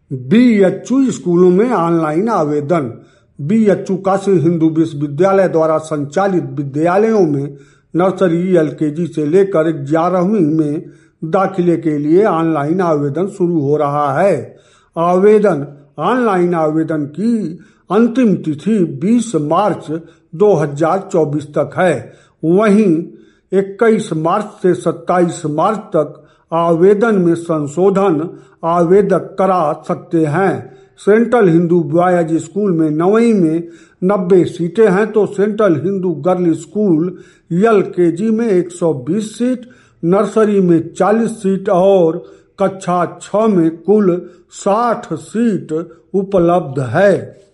BHU स्कूलों में online आवेदन। बीएचयू काशी हिंदू विश्वविद्यालय द्वारा संचालित विद्यालयों में नर्सरी एलकेजी से लेकर 11वीं में दाखिले के लिए ऑनलाइन आवेदन शुरू हो रहा है। ऑनलाइन आवेदन की अंतिम तिथि 20 मार्च 2024 तक है। वहीं 21 मार्च से 27 मार्च तक आवेदन में संशोधन आवेदक करा सकते हैं। सेंट्रल हिंदू बॉयज स्कूल में 9वीं में 90 सीटें हैं तो central Hindu girl school LKG में 120 सीट, नर्सरी में 40 सीट और कक्षा 6 में कुल 60 सीट उपलब्ध है।